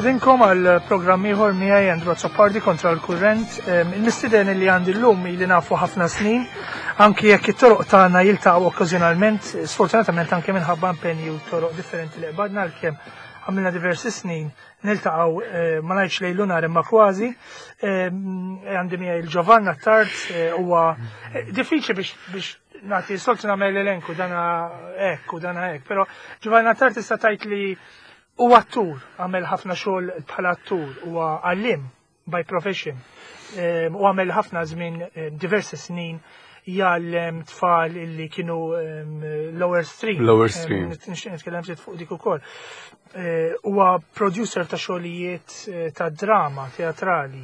nistidinkom għal programm ieħor miegħi Andrew Zoppardi kontra l-kurrent. Il-mistiden li għandi llum li nafu ħafna snin, anki jekk it-toroq tagħna jiltaqgħu okkażjonalment, sfortunatament anke minħabba impenji u toroq differenti li qbadna għalkemm għamilna diversi snin niltaqgħu ma ngħidx lejl nhar imma kważi. Għandi miegħi il-Giovanna Tart huwa diffiċli biex nagħti soltu nagħmel l-elenku dana hekk u dana hekk, però Giovanna Tart tista' tgħid li huwa attur, għamel ħafna xogħol bħala attur, huwa għallim by profession. U għamel ħafna żmien diversi snin jgħallem tfal illi kienu lower stream. Nitkellem ftit fuq dik ukoll. Huwa producer ta' xogħlijiet ta' drama teatrali.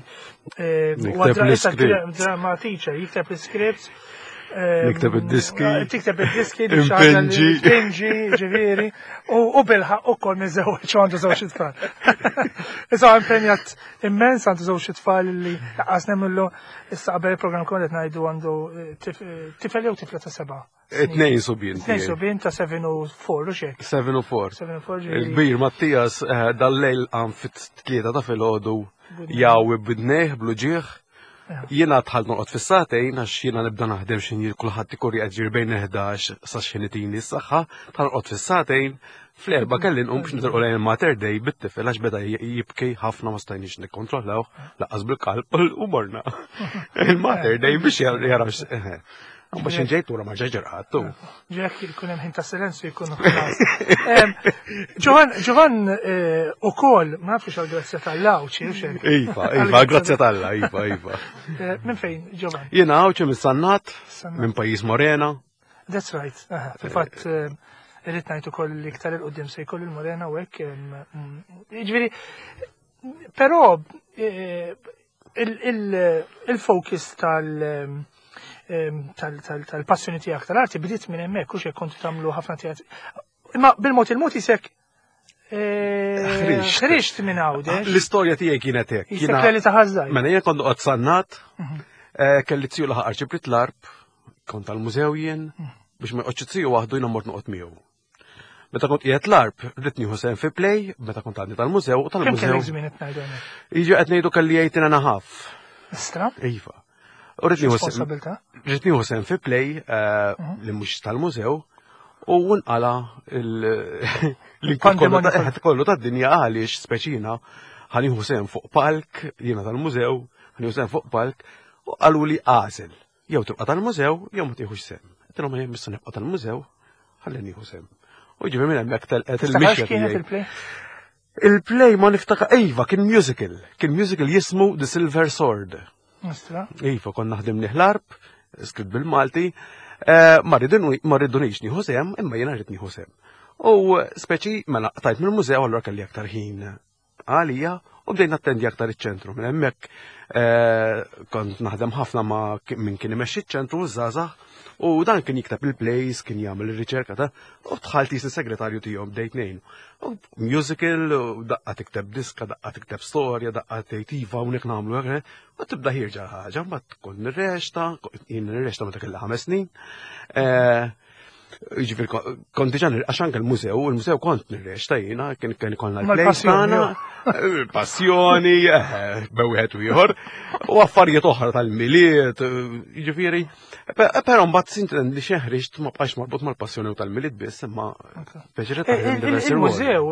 Huwa drama teacher, jikteb l-scripts. Nikteb id-diski. Tikteb id-diski, l-pinġi, ġifieri, u bilħaq ukoll minn żewġ għandu żewġ tfal. Issa impenjat immens għandu żewġ tfal li laqas nemmillu issa qabel il-programm kont qed ngħidu għandu tifel jew tifla ta' 7. Tnejn subien. Tnejn subien ta' 7 u 4 u xek. 7 u 4. Il-kbir Mattias dal-lejl għam fit-tlieta ta' filgħodu jaw bidnejh bluġieħ. Jiena tħall noqgħod fis-satejn għax jiena nibda naħdem xi kulħadd ikun jaqġir bejn 11 sa xinitini s-saħħa, tħall noqgħod fis-satejn fl-erba' kelli nqum biex nitilqu lejn il-mater dej bit-tifel għax beda jibkej ħafna ma stajniex nikkontrollaw laqqas bil-qalb u morna. Il-mater dej biex jarax. Għamba xinġejtura ma ġeġerqattu. Ġek jkun hemm ħin ta' silenzju jkunu Giovan ukoll ma nafx għall-grazzja tal-Alla u xejn. Iva, grazzja tal-Alla, iva. Minn fejn, Giovan? Jiena hawnċi mis-Sannat, minn pajjiż Morena. That's right. Fil-fatt irrid ngħid ukoll li iktar il-qudiem se jkoll il-Morena u hekk. Jiġifieri, però il-focus tal-passjoni tiegħek tal-arti bidiet minn hemmhekk u x'hekk kontu tagħmlu ħafna teatri. Imma bil-mod il-mod isek ħriġt minn hawnhekk. L-istorja tiegħi kienet hekk. Isek li taħażżaj. Mela jien kont noqgħod Sannat, kelli tziju laħaq Arċibrit l-Arb, kont tal-mużew jien biex ma jqgħodx tziju waħdu jiena mort noqgħod miegħu. Meta kont qiegħed l-Arb, rrid nieħu sehem fi play, meta kont għandi tal-mużew u tal-mużew. Kemm kellek żmien qed ngħidu hemmhekk? Jiġu qed ngħidu kelli 18 and a half. Istra? Iva. U rrid nieħu sehem fi play li mhux tal-mużew u nqala l-inkollu kollu tad-dinja għaliex speċina ħanieħu sehem fuq palk jiena tal-mużew, ħanieħu sehem fuq palk u qalu li għażel. Jew tibqa' tal-mużew jew ma tieħux sehem. Qed ma jien nibqa' tal-mużew ħalli nieħu sehem. U ġifi minn hemmhekk telqet il-mixja. Il-play ma niftakar iva kien musical jismu The Silver Sword. Iva kon naħdem l-Arb, skritt bil-Malti, ma rridunix nieħu sehem imma jiena rrid nieħu sehem. U speċi mela qtajt mill-mużew allura kelli aktar ħin għalija u bdejn attendi aktar iċ-ċentru. Minn hemmhekk kont naħdem ħafna ma' min kien imexxi ċ-ċentru żgħażagħ u dan kien jikteb il-plays, kien jagħmel ir-riċerka ta' u dħalt is segretarju tiegħu bdejt ngħinu. Musical, daqqa tikteb diska, daqqa tikteb storja, daqqa tgħid iva hawnhekk nagħmlu hekk, ma tibda ħirġa ħaġa, mbagħad tkun nirrexta, jien nirrexta meta kellha 5 snin. Jiġifieri kont diġà għax anke il-mużew kont nirrexta jiena, kien ikollna l-plays tagħna, passjoni, bewieħed u ieħor, u affarijiet oħra tal-miliet, jiġifieri. Però mbagħad sinten li xi ħriġt ma bqax marbut mal-passjoni u tal-miliet biss, imma peġret il-mużew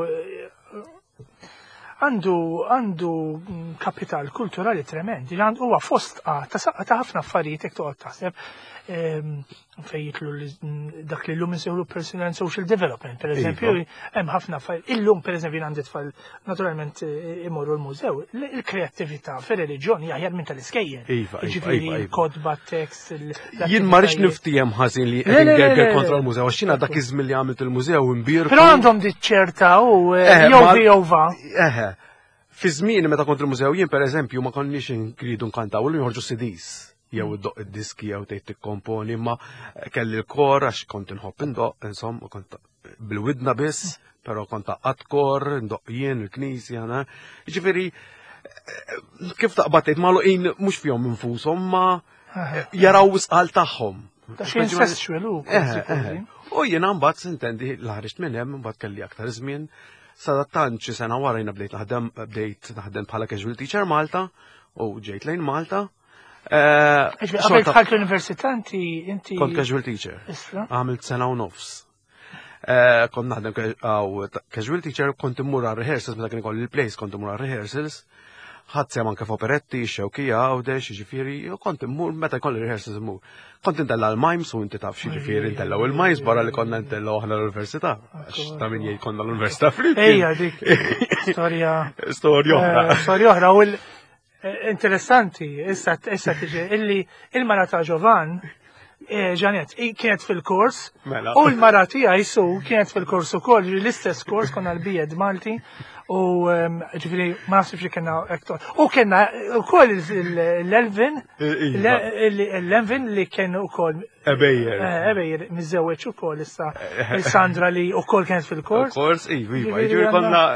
għandu kapital kulturali tremendi, huwa fost ta' ħafna affarijiet jekk toqgħod taħseb fejn jitlu dak li llum insejħu personal and social development, pereżempju, hemm ħafna affarijiet. Illum pereżempju għandi tfal naturalment imorru l-mużew, il-kreattività fir-reliġjoni aħjar minn tal-iskejjel. Jiġifieri l-kodba, tekst. Jien ma rridx niftijem ħażin li qed kontra l-mużew għax jiena dak iż-żmien li għamilt il-mużew imbir. Però għandhom diċċerta u jova. Fi żmien meta kont il-mużew jien pereżempju ma konniex nkridu nkantaw u joħorġu CDs. Jew iddoq id-diski jew tgħid tikkomponi, imma kelli l-kor għax kont inħobb indoq, insomma kont bil-widna biss, però kont taqqat kor, indoq jien il-knisja, jiġifieri kif taqbad tgħid magħluqin mhux fihom infushom ma jaraw wisqal tagħhom. U jiena mbagħad sintendi l-ħariġt minn hemm, mbagħad kelli aktar żmien Sadattant xi sena wara jiena bdejt naħdem bħala casual teacher Malta u ġejt lejn Malta. Qabel dħalt l-università inti Kont casual teacher. Isra? Għamilt sena u nofs. Kont naħdem casual teacher, kont immur għal rehearsals, meta kien ikolli il-place kont immur għal rehearsals. Ħadd sew anke f'operetti, xewkija, għawdex, ġifieri, kont immur meta jkolli rehearsals immur. Kont intella l-mimes u inti taf xi ġifieri intellaw il-mimes barra li konna intellaw aħna l-università. Ta' min jgħid konna l-università flimkien. Ejja dik storja. Storja oħra. Storja oħra u interessanti, issa tiġi illi il-mara ta' Giovan Ġanet, kienet fil-kors, u l-mara tiegħi Su kienet fil-kors ukoll, l-istess kors konna l-bijed Malti, u ġifieri ma nafx li kellna hektar. U kellna ukoll l-Elvin, l-Elvin li kien ukoll Ebejjer miżewweġ ukoll issa il-Sandra li ukoll kienet fil-kors. Kors, iva, ġifieri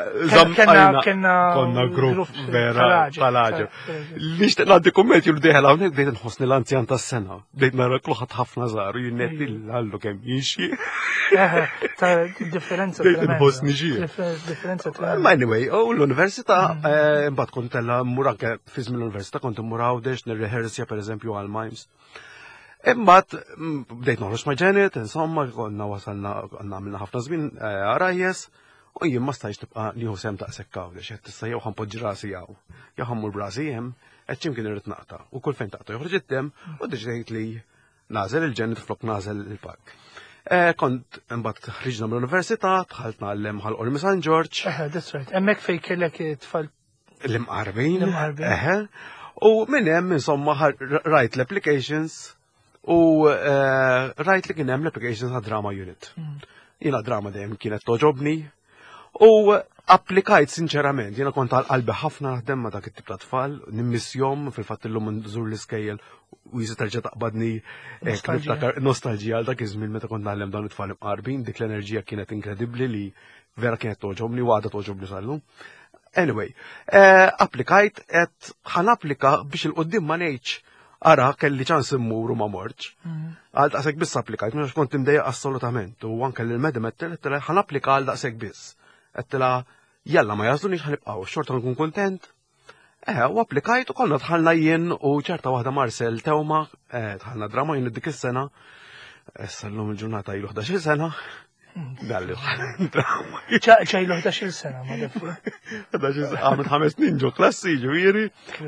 konna grupp vera tal-aġeb. Li xtieq ngħaddi kumment jilu deħel hawnhekk bdejt inħossni l-anzjan tas-sena. Bdejt nara kulħadd ħafna żgħar u jien għallu kemm jixi. Ta' differenza. Bdejt inħossni ġie. Differenza. Anyway, u l-università, mbagħad kont tella mmur anke fi żmien l-università kont immur għawdex nirrehearsja pereżempju għal mimes. Imbagħad bdejt noħroġ ma' Janet, insomma, konna wasalna għamilna ħafna żmien rajjes, u jien ma stajx tibqa' nieħu sem taqsek għawdex, qed tista' jew ħanpoġġi rasi jew ħammur brasi hemm, qed x'imkien irid naqta' u kull fejn taqta' joħroġ id-dem u deċidejt li nażel il-Janet flok nażel il-park. Kont imbagħad ħriġna mill-università, dħalt nagħllem ħal Ormi San George. That's right. Hemmhekk fejn kellek tfal l-imqarbin. U minn hemm insomma rajt l-applications u rajt li kien hemm l-applications għad drama unit. Jiena drama dejjem kienet toġobni u applikajt sinċerament, jiena kont għal-qalbi ħafna naħdem ma' dak it-tip ta' tfal, nimmissjom fil-fatt illum nżur l-iskejjel u jista' terġa' taqbadni nostalġija għal dak iż-żmien meta kont nagħlem dawn it-tfal imqarbin, dik l-enerġija kienet inkredibbli li vera kienet toġobni u għadha toġobni sal-lum. Anyway, applikajt qed ħanapplika biex il-qudiem ma ngħidx ara kelli ċans immur u ma mortx. Għal daqshekk biss applikajt, mhux kont imdejjaq assolutament u anke lill-medem qed ħanapplika għal daqshekk biss. Qedtilha jalla ma jażlunix ħanibqgħu xorta nkun kuntent. U applikajt u konna dħalna jien u ċerta waħda Marcel Tewma, dħalna drama jien dik is-sena. Issa llum il-ġurnata ilu 11 sena. Dalli drama. ċajlu 11 sena, ma defu. 11 għamil 5 snin ġo klassi ġifieri.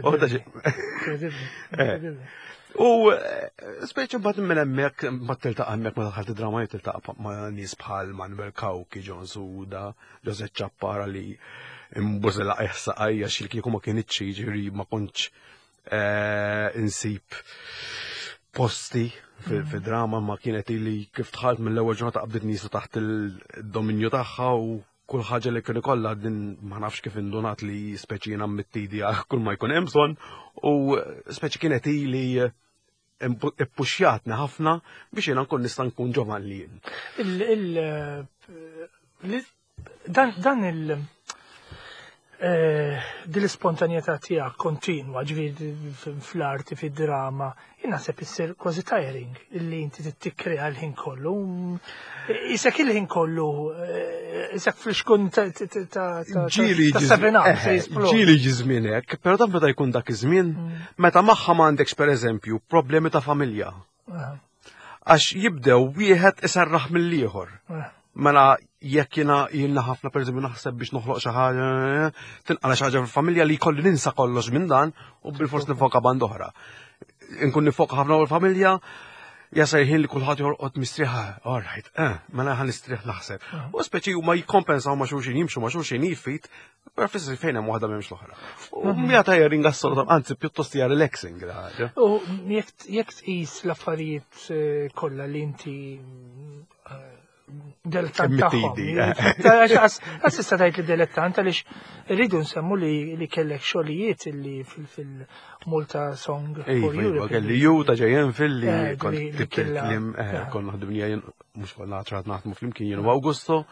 U speċi mbagħad minn hemmhekk mbagħad tiltaqa' hemmhekk ma daħħalt id-drama tiltaqa' ma' nies bħal Manuel Kawki, John Suda, Joseph Ċappara li imbużela saqajja xil kieku ma kienitx jiġri ma kontx insib posti fil-drama ma kienet li kif tħalt mill-ewwel ġurnata qabdet nisu taħt il-dominju tagħha u kull ħaġa li kien ikollha din ma nafx kif indunat li speċi jiena mittidja kull ma jkun hemm bżonn u speċi kienet li ippuxjatni ħafna biex jiena nkun nista' nkun ġovan li jien. Dan din l-ispontanjetà tiegħek kontinwa ġifieri fl-arti fid-drama, jien naħseb issir kważi tiring illi inti tikkrea l-ħin kollu. Isek il-ħin kollu, isek fl-xkun ta' sevenab se jisplod. Ġieli ġi żmien hekk, però dan meta jkun dak iż-żmien, meta magħha m'għandekx pereżempju problemi ta' familja. Għax jibdew wieħed iserraħ mill-ieħor. Mela jekk jiena ħafna pereżempju naħseb biex noħloq xi ħaġa, tinqala xi ħaġa fil-familja li jkolli ninsa kollox minn dan u bil-fors nifoka band oħra. Inkun nifoka ħafna familja, jasar ħin li kulħadd jorqod mistrieħa, all right, mela ħan nistrieħ naħseb. U speċi huma jikkompensaw ma' xulxin jimxu ma' xulxin jifit, però fissi fejn hemm waħda m'hemmx l-oħra. U mija tajjering assolutament, anzi pjuttost hija relaxing ħaġa. U jekk tqis l-affarijiet kollha li inti dilettant tagħhom. Għas tista' tgħid li dilettant għaliex irridu nsemmu li kellek xogħlijiet illi fil-Malta Song for Europe. Kelli ju ta' ġejjen fil-li kont tibtil konna ħdimnija jien mhux kollha ċrat naħdmu flimkien jien u Awgusto.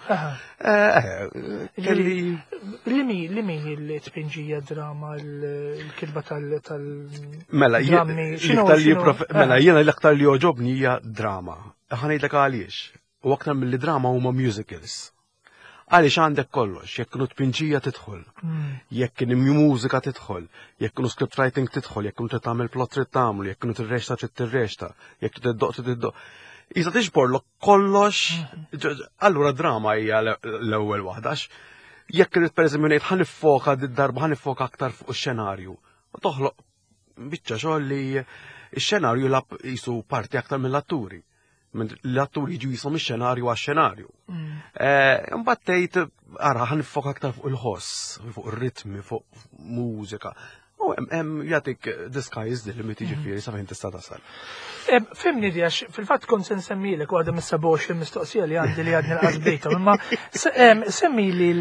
Kelli Limi l-tpinġija drama l-kitba tal Mela jiena l-aktar li joġobni hija drama. Ħanejdlek għaliex. U aktar mill-drama huma musicals. Għaliex għandek kollox, jekk kienu tpinġija tidħol, jekk kien mużika tidħol, jekk kienu script writing tidħol, jekk kienu trid tagħmel plot trid tagħmlu, jekk kienu tirrexta trid tirrexta, jekk trid tiddoq. Iżda tiġborlok kollox, allura drama hija l-ewwel waħda. Jekk irid pereżempju ngħid ħanifoka d-darba ħanifoka aktar fuq ix-xenarju. Toħloq biċċa xogħol li x-xenarju jisu parti aktar mill-atturi. L-atturi jiġu jisom ix-xenarju għax-xenarju. Imbagħad tgħid ara ħanifoka aktar fuq il-ħoss, fuq ir-ritmi, fuq mużika. U hemm jagħtik the sky is the limit jiġifieri sa fejn tista' tasal. Fimni di għax fil-fatt kont se nsemmilek għadha mis-27 mistoqsija li għandi li għadni l-qasbejta, imma semmi li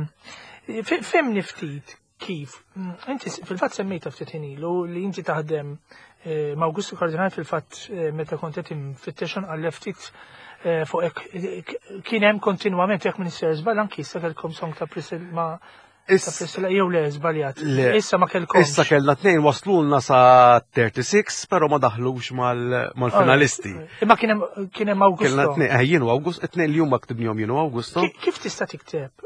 fimni ftit kif. Inti fil-fatt semmejta ftit ilu li inti taħdem ma' Awgusto Kardinali fil-fatt meta kont qed infittex għallef ftit fuq hekk kien hemm kontinwament jekk Minister żball anki issa kellkom song ta' Priscilla jew le żbaljat. Issa ma kellkomx. Issa kellna tnejn waslulna sa 36, però ma daħlux mal-finalisti. Imma kien hemm Awgusto. Kellna tnejn jien u Awgusto, tnejn li huma ktibnihom jien u Awgusto. Kif tista' tikteb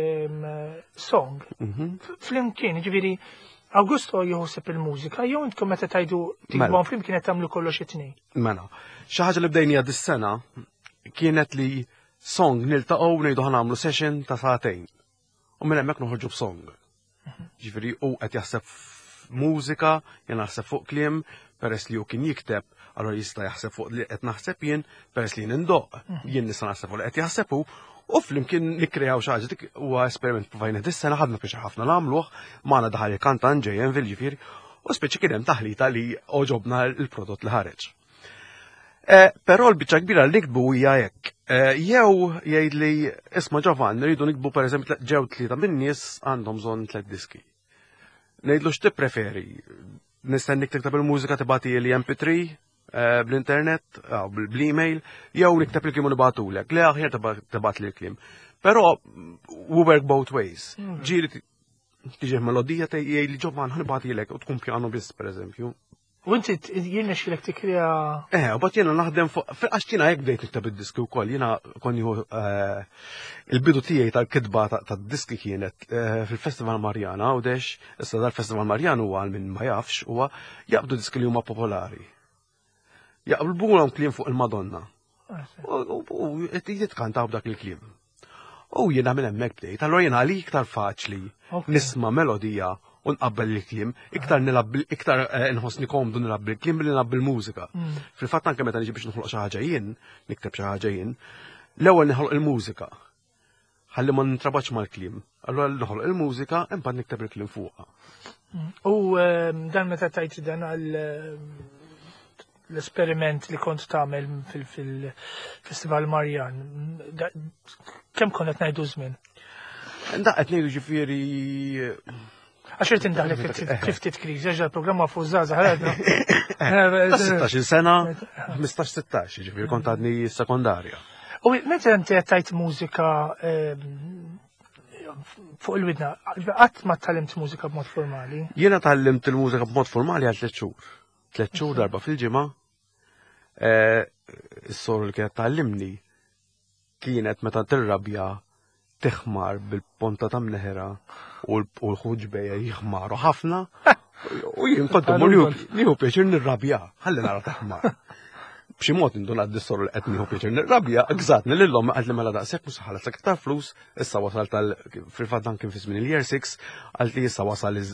song flimkien, ġifieri Awgusto joħseb il-mużika, jew intkom meta tajdu tigbhom flimkien qed tagħmlu kollox it-tnejn. Mela, xi ħaġa li bdejnija dis-sena kienet li song niltaqgħu ngħidu ħanagħmlu session ta' sagħtejn. U minn hemmhekk noħorġu b'song. Ġifieri hu qed jaħseb mużika, jien naħseb fuq kliem, peress li hu kien jikteb, allura jista' jaħseb fuq li qed naħseb jien, peress li jien indoq. Jien nista' naħseb fuq li qed jaħseb hu, u flimkien nikkreaw xi ħaġa dik huwa esperiment provajna dis-sena ħadna biex ħafna nagħmluh, magħna daħal il-kantant ġejjen ġifieri, u speċi kien hemm taħlita li oġobna l-prodott li ħareġ. Però l-biċċa kbira li nikbu hija hekk. Jew jgħid li isma' Giovanni rridu nikbu pereżempju ġew tlieta min-nies għandhom bżonn 3 diski. Ngħidlu x'tippreferi? Nistennik tiktab il-mużika tibagħti li MP3 bl-internet, bl-email, jew nikteb il-kliem u nibatulek. Le aħjar tibgħat li l-kliem. Però we work both ways. Ġieli tiġi melodija tgħid li Giovanni ħanibagħtilek u tkun pjano biss pereżempju. U inti jiena xilek tikkrea. U bat jiena naħdem fuq għax jiena hekk bdejt niktab id-diski wkoll, jiena konni il-bidu tiegħi tal-kitba tad-diski kienet fil-Festival Marjana u dex issa dal-Festival Marjan huwa minn ma jafx huwa jaqbdu diski li huma popolari. Jaqblulhom kliem fuq il-Madonna. U jitkantaw b'dak il-kliem. U jiena minn hemmhekk bdejt, allura jiena għali iktar faċli nisma' melodija u nqabbel il-kliem, iktar nħossni komdu nilab il-kliem billi nilab il-mużika. Fil-fatt anke meta niġi biex noħloq xi ħaġa jien, nikteb xi ħaġa jien, l-ewwel niħloq il-mużika. Ħalli ma nitrabax mal-kliem. Allura noħloq il-mużika imbagħad nikteb il-kliem fuqha. U dan meta tajt dan għal l-esperiment li kont tagħmel fil-Festival Marjan, kemm kont qed ngħidu żmien? Qed ngħidu ġifieri Għaxert indaħlek ftit kriżi, għax il-programma fuq żgħażagħ ħaredna. 16 sena, 15-16, ġifieri kont għadni sekondarja. U meta inti qed tajt mużika fuq il-widna, qatt ma ttallimt mużika b'mod formali? Jiena tallimt il-mużika b'mod formali għal 3 xhur. 3 xhur darba fil-ġimgħa. Is-sor li kienet tallimni kienet meta tirrabja tiħmar bil-ponta ta' mneħera u l-ħuġbeja jihmaru ħafna u jien kont nieħu pjaċir nirrabja, ħalli nara taħmar. B'xi mod indun għad-dissor li qed nieħu pjaċir nirrabja, gżatni lilhom qalt li mela daqshekk mhux ħalet aktar flus, issa wasal fil-fatt dan kien fi żmien il-year 6, qalt li issa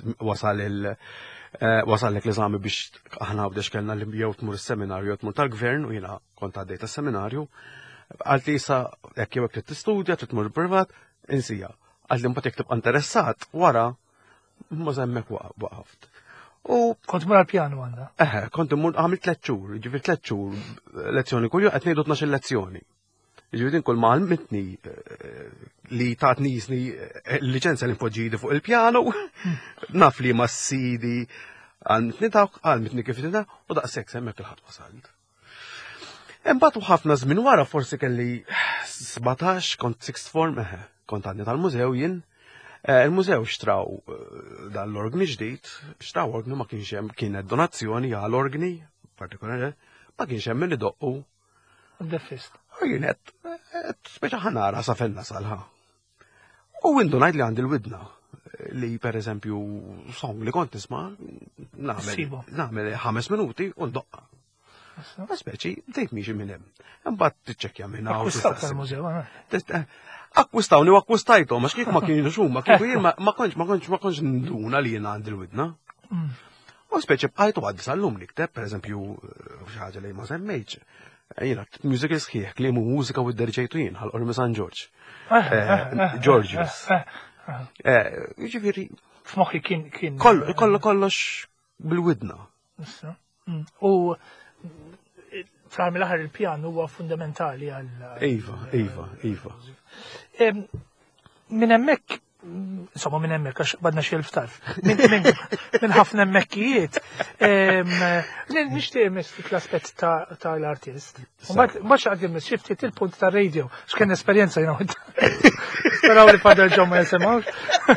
wasallek l-eżami biex aħna bdex kellna li jew tmur is-seminarju jew tmur tal-gvern u jiena kont għaddejt tas-seminarju. Għalt li jisa jekk jew trid tistudja, trid tmur privat, insija. Għalt li mbagħad jekk tibqa' interessat wara ma żemmek waqaft. U kont mur għall-pjanu għandha. Kont immur għamilt 3 xhur, ġifier 3 xhur lezzjoni kull jum qed ngħidu 12 lezzjoni. Ġifieri kull ma għalmitni li tatni jisni l-liċenzja li npoġġidi fuq il-pjanu, naf li ma s-sidi għalmitni kif tinta u daqshekk semmek il-ħadd wasalt. Imbagħad ħafna żmien wara forsi kelli 17 kont sixth form, kont għadni tal-mużew jien. Il-mużew xtraw dal-organi ġdid, xtraw organi ma kienx hemm kienet donazzjoni għal organi partikolari, ma kienx hemm min idoqqu. Deffist. U jien qed speċa ħanara sa fenna salħa. U indunajt li għandi l-widna li per eżempju song li kont nisma' nagħmel 5 minuti u ndokqa. Ma speċi, dejt miexi minn hemm. Imbagħad tiċċekkja minn hawn. Akkwistat tal-mużew. Akkwistawni u akkwistajthom għax kieku ma kienux huma, kieku jien ma kontx nduna li jien għandi l-widna. U speċi bqajtu għaddi sal-lum nikteb, per eżempju, xi ħaġa li ma semmejtx. Jiena musical sħiħ, kliemu mużika u d-derġejtu jien, ħal-Ormi San George. Georgius. Jiġifieri. F'moħħi kien. Kollox bil-widna. U fl-għamil aħar il-pjan huwa fundamentali għal. Iva. Minn hemmhekk, insomma minn hemmhekk għax badna xi elf tarf. Minn ħafna hemmhekkijiet. Nixtieq mistik l-aspett tal-artist. Mbagħad xaqt immis xi ftit il-punt tar-radio, x'kien esperjenza jiena wid. Speraw li Father John ma jisimgħux.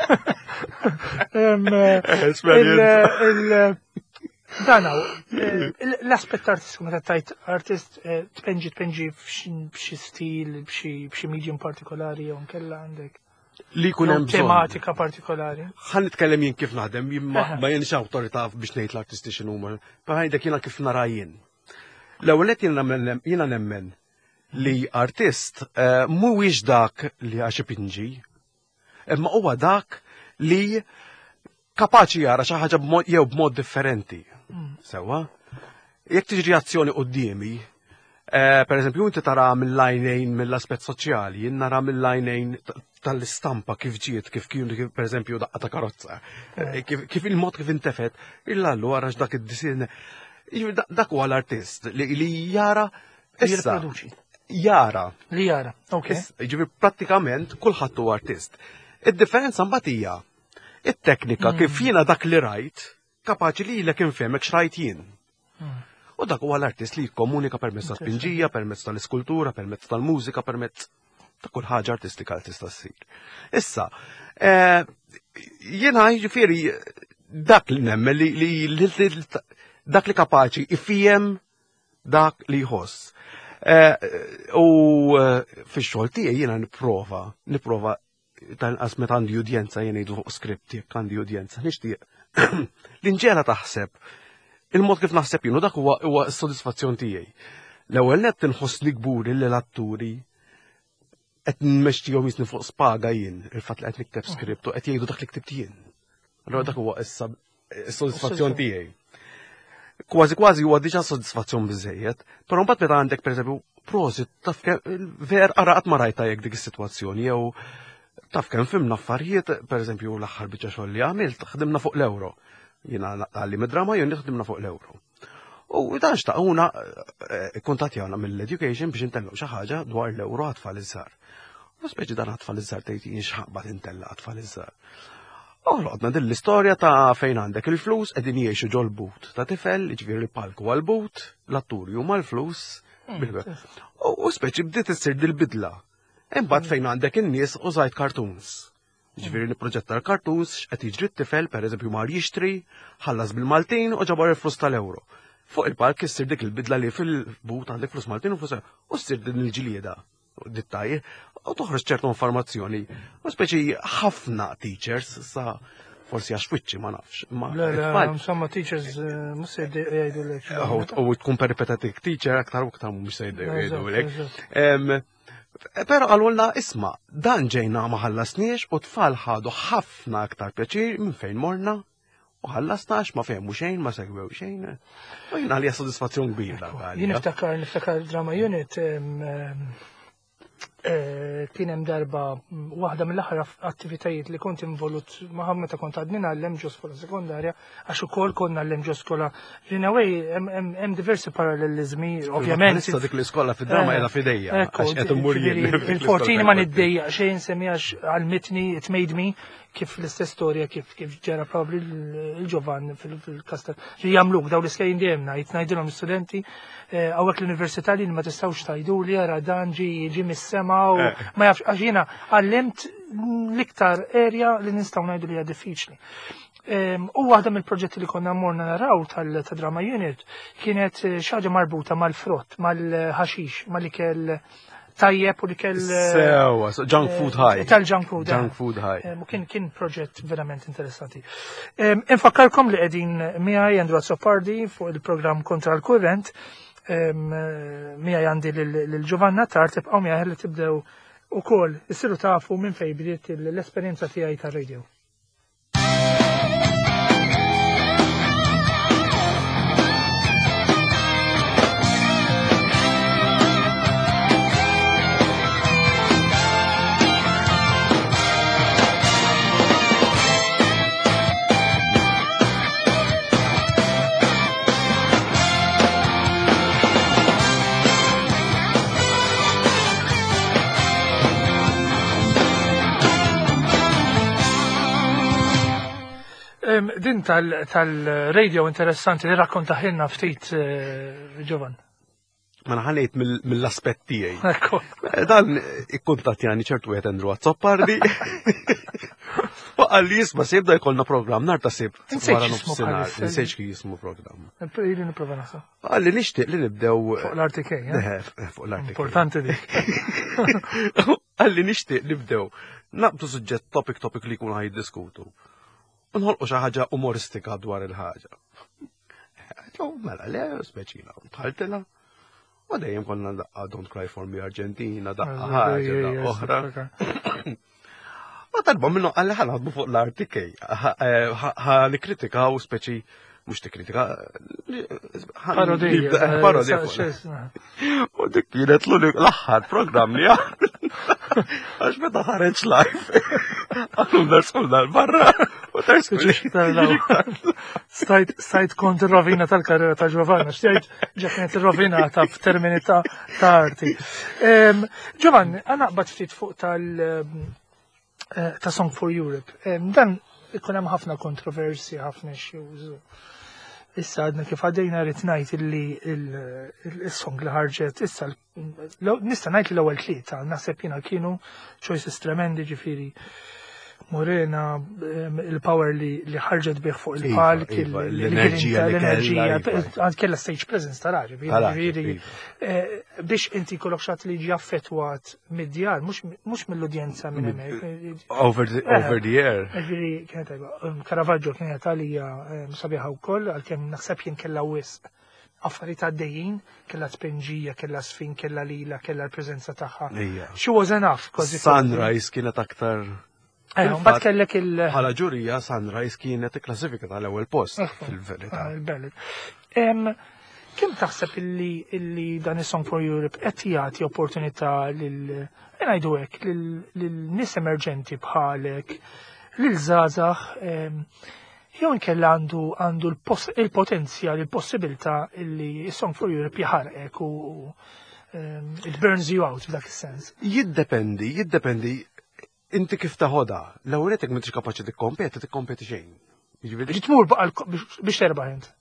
Danaw, l-aspett artistiku meta tajt artist tpenġi f'xi stil, b'xi medium partikolari jew nkella għandek. Li jkun hemm tematika partikolari. Ħan nitkellem jien kif naħdem, ma jenx awtorità biex ngħid l-artisti x'inhuma. Bħajdek jiena kif nara jien. L-ewwel qed jiena nemmen li artist mhuwiex dak li għax ipinġi, imma huwa dak li kapaċi jara xi ħaġa jew b'mod differenti. Sewwa? Jekk tiġi azzjoni qudiemi, per eżempju inti tara mill-lajnejn mill-aspett soċjali, jien nara mill-lajnejn tal-istampa kif ġiet, kif kienu per eżempju daqqa ta' karozza, kif il-mod kif intefet, illallu għarax dak id-disin. Dak huwa l-artist li jara issa. Jara. Li jara, ok. Ġifieri prattikament kulħadd huwa artist. Id-differenza mbagħad hija it-teknika kif jiena dak li rajt kapaċi li ilek infehmek x'rajt jien. U dak huwa l-artist li jikkomunika permezz tal-pinġija, permezz tal-iskultura, permezz tal-mużika, permezz ta' kull ħaġa artistika li tista' ssir. Issa, jiena jiġifieri dak li nemmen li dak li kapaċi ifiem dak li jħoss. U fix-xogħol tiegħi jiena nipprova tal-qas meta għandi udjenza jien ngħidu fuq skript jekk għandi udjenza nixtieq l-inġela taħseb il-mod kif naħseb jien u dak huwa s-sodisfazzjon tiegħi. L-ewwel nett inħossni gbur l-atturi qed nmexxihom jisni fuq spaga jien il-fatt li qed nikteb skript u qed jgħidu dak li ktibt jien. Allura dak huwa s-sodisfazzjon tiegħi. Kważi huwa diġà sodisfazzjon biżejjed, però mbagħad meta għandek pereżempju prosit taf ver ara qatt ma rajta jekk dik is-sitwazzjoni jew taf kemm fimna affarijiet, pereżempju l-aħħar biċċa xogħol li għamilt ħdimna fuq l-ewro. Jiena għallim id-drama jien ħdimna fuq l-ewro. U dan xtaquna kuntattjawna mill-education biex intellgħu xi ħaġa dwar l-ewro għat-tfal iż-żgħar. U speċi dan għat-tfal iż-żgħar tgħid jien x'ħaqbad intella għat-tfal iż-żgħar. Oħloqna din l-istorja ta' fejn għandek il-flus qegħdin jgħixu ġol but ta' tifel, jiġifieri l-palku għall-but, l-atturi huma l-flus. U speċi bdiet issir dil-bidla. Imbagħad fejn għandek in-nies użajt cartoons. Jiġifieri nipproġetta l-cartoons x'qed jiġri t-tifel pereżempju mar jixtri, ħallas bil-Maltin u ġabar il-flus tal-ewro. Fuq il-palk issir dik il-bidla li fil-but għandek flus Maltin u flus u ssir din il-ġlieda. Dittaj, u toħroġ ċertu informazzjoni. U speċi ħafna teachers sa forsi għax wiċċi ma nafx. Insomma teachers mhux se jgħidulek. U tkun peripatetic teacher aktar u aktar mhux se jgħidulek. Pero għalulna isma, dan ġejna ma ħallasniex u tfal ħadu ħafna aktar pjaċir minn fejn morna u ħallasnax ma fehmu xejn, ma segwew xejn. U jien għalija sodisfazzjon kbira. Jien niftakar drama unit kien hemm darba waħda mill-aħħar attivitajiet li kont involut ma' meta kont għadnina l-Lemġo skola sekondarja għax ukoll konna l-Lemġo skola. In a way hemm diversi parallelizmi, ovvjament. Issa dik l-iskola fid-drama qiegħda f'idejja għax qed immur jien. Il-14 ma niddejjaq xejn semmijax għall-mitni it made me kif l-istess storja kif ġara probabli il-ġovan fil-kastel. Jagħmluk daw l-iskejjin dejjem ngħidilhom l-istudenti hawnhekk l-università li ma tistgħux tgħiduli ara dan ġi mis-sema u ma jafx għax jiena għallimt l-iktar area li nistgħu ngħidu li hija diffiċli. U waħda mill-proġetti li konna morna naraw tal-drama unit kienet xi ħaġa marbuta mal-frott, mal-ħaxix, mal-ikel tajjeb u li kell Sewa, junk food high. Tal-junk food. Junk food high. Kien proġett verament interessanti. Infakkarkom li qegħdin miegħi Andrew Azzopardi fuq il-programm kontra l-kurrent. Miegħi għandi lil Giovanna Tard tibqgħu miegħi li tibdew ukoll issiru tafu minn fejn bdiet l-esperjenza tiegħi tar-radio. Din tal-radio interessanti li rakkonta ħinna ftit Giovan. Ma naħanejt mill-aspett tiegħi. Ekku. Dan ikkuntattjani ċertu wieħed Andrew Azzopardi. Għalli jisma' se jibda jkollna programm nhar ta' sibt wara nofsinhar. Nsejx kif jismu programm. Ili nipprova naħseb. Għalli nixtieq li nibdew Fuq l-RTK, fuq l-RTK. Importanti dik. Għalli nixtieq nibdew naqbdu suġġett topic li jkunu ħajiddiskutu. Nħolqu xi ħaġa umoristika dwar il-ħaġa. Mela, le, speċina, tħaltilha. U dejjem konna daqqa Don't Cry for Me Argentina, daqqa ħaġa, daqqa oħra. Ma talba minnu għalli ħanħadbu fuq l-RTK. Ħanikritikaw speċi, mux tikritika. Parodija. U dik kienet l-aħħar program li għax meta ħareġ live. Għallum darsqulna l-barra. Stajt kont il-rovina tal-karriera ta' Giovanna, xtijajt ġaknet il-rovina ta' f'termini ta' arti. Giovanni, għana qbad ftit fuq ta' Song for Europe. Dan ikun hemm ħafna kontroversi, ħafna issues. Issa għadna kif għadejna rrid ngħid illi il-song li ħarġet issa nista' ngħid l-ewwel tlieta, naħseb jiena kienu choices tremendi ġifieri. Morena, il-power li ħarġet bih fuq il-palk, l-enerġija, kella stage presence tal-ħarġi, biex inti kollok xat li ġi affettwat mid-djar, mux mill-udjenza minn hemmhekk. Over the air. Caravaggio kienet għalija sabiħa wkoll, għalkemm naħseb jien kella wisq affarijiet għaddejjin, kella tpenġija, kella sfin, kella lila, kella l-preżenza tagħha. She was enough. Sunrise kienet aktar. Mbagħad kellek bħala ġurija Sunrise kienet ikklassifika tal-ewwel post fil-verità. Kemm taħseb illi dan is-Song for Europe qed jagħti opportunità ngħidu hekk lil-nies emerġenti bħalek, lil żgħażagħ jew inkella għandu il-potenzjal, il-possibilità illi is-Song for Europe jaħarqek u it burns you out f'dak is-sens. Jiddependi. Inti kif taħodha, l-ewweletek m'intix kapaċi tikkompeti xejn. Ġi tmur biex terbaħ int.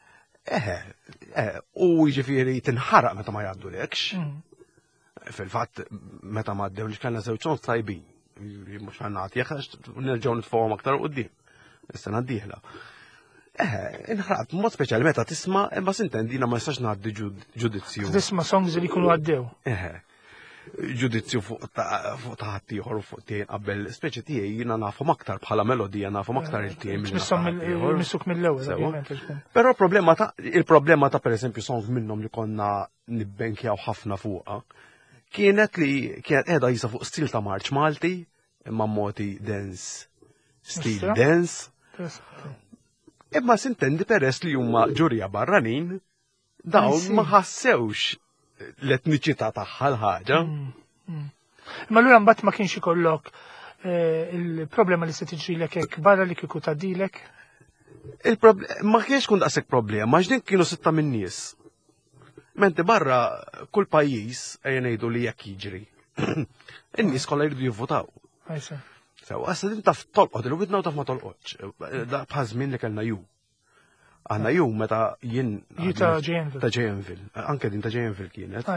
U jiġifieri tinħaraq meta ma jgħaddulekx. Fil-fatt meta ma għaddewniex kellna żewġ sons tajbin. Mhux ħannagħti jekk nerġgħu nitfgħuhom aktar quddiem. Is-sena d-dieħla. Inħraqt mod speċjali meta tisma' imma sintendina ma jistax ngħaddi ġudizzju. Tisma' songs li jkunu għaddew. Ġudizzju fuq taħat ieħor u fuq tiegħi qabel speċi tiegħi jiena nafhom aktar bħala melodija nafhom aktar il-tiegħi missuk mill-ewwel. Però il-problema ta' pereżempju song minnhom li konna nibbenkjaw ħafna fuqha kienet qiegħda jisa fuq stil ta' March Malti imma moti dance stil dance. Imma sintendi peress li huma ġurija barranin dawn ma ħassewx l-etniċità tagħha l-ħaġa. Ma allura mbagħad ma kienx ikollok il-problema li se tiġrilek hekk barra li kieku tgħaddilek? Ma kienx kun daqshekk problema, għax din kienu sitta min nies. Menti barra kull pajjiż ejja ngħidu li jekk jiġri. In-nies kollha jridu jivvotaw. Issa din taf tolqod il-widna u taf ma tolqodx. Bħal żmien li kellna ju. Għanna ju meta jien ta' Jayenville, anke din ta' Jayenville kienet.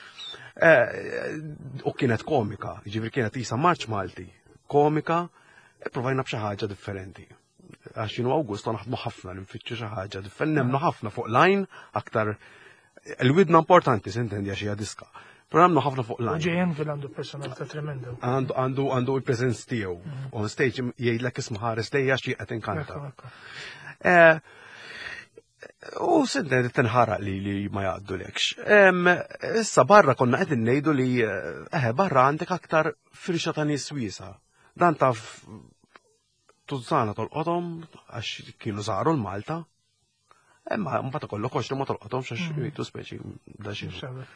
U kienet komika, ġifir kienet jisa March Malti, komika, provajna b'xi ħaġa differenti. Għax jienu Awgusto naħdmu ħafna nfittxu xi ħaġa differenti, nemnu ħafna fuq lajn aktar il-widna importanti sintendi għax hija diska. Però għamlu ħafna fuq l-għan. JNville għandu personalità tremenda. Għandu il-prezenz tiegħu. On stage jgħidlek isma' ħares lejja xi qed inkanta. U sidna tinħaraq li ma jgħaddu lekx. Issa barra konna qegħdin ngħidu li barra għandek aktar firxa ta' nies wiesa. Dan taf tużana tolqothom għax kienu żaru l-Malta. Imma mbagħad ikollok għoxri ma tolqothomx għax jgħidu speċi da xi.